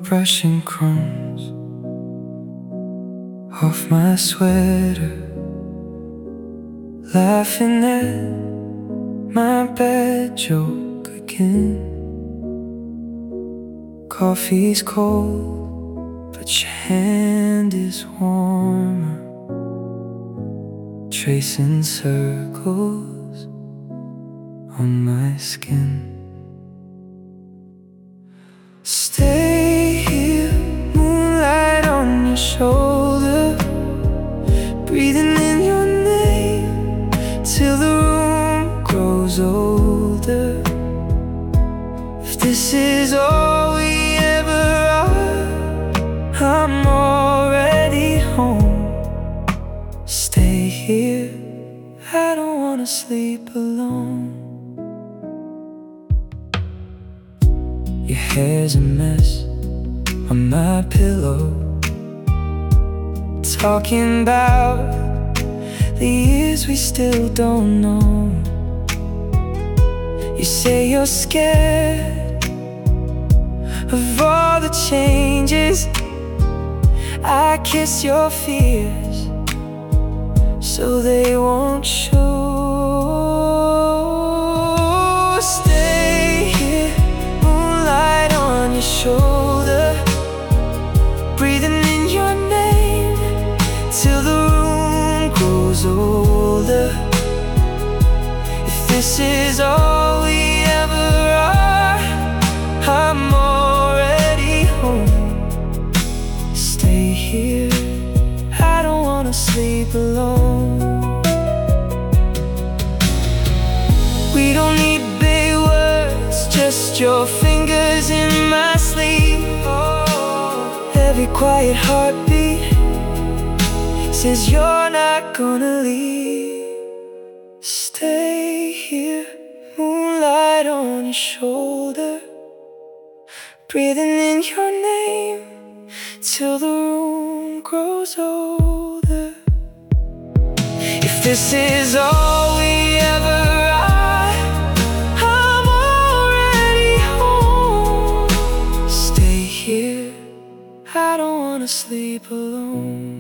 brushing crumbs off my sweater, laughing at my bad joke again. Coffee's cold, but your hand is warmer, tracing circles on my skin. Stay here, moonlight on your shoulder, breathing in your name till the room grows older. If this is all we ever are, I'm already home. Stay here, I don't wanna sleep alone. Your hair's a mess on my pillow, talking about the years we still don't know. You say you're scared of all the changes. I kiss your fears so they won't show. Stay here, moonlight on your shoulder, breathing in your name till the room grows older. If this is all we ever are, I'm already home. Stay here, I don't wanna sleep alone. We don't need big words, just your fingers in my sleep. Every quiet heartbeat says you're not gonna leave. Stay here, moonlight on your shoulder, breathing in your name till the room grows older. If this is all we ever are, I'm already home. Stay here, I don't wanna sleep alone.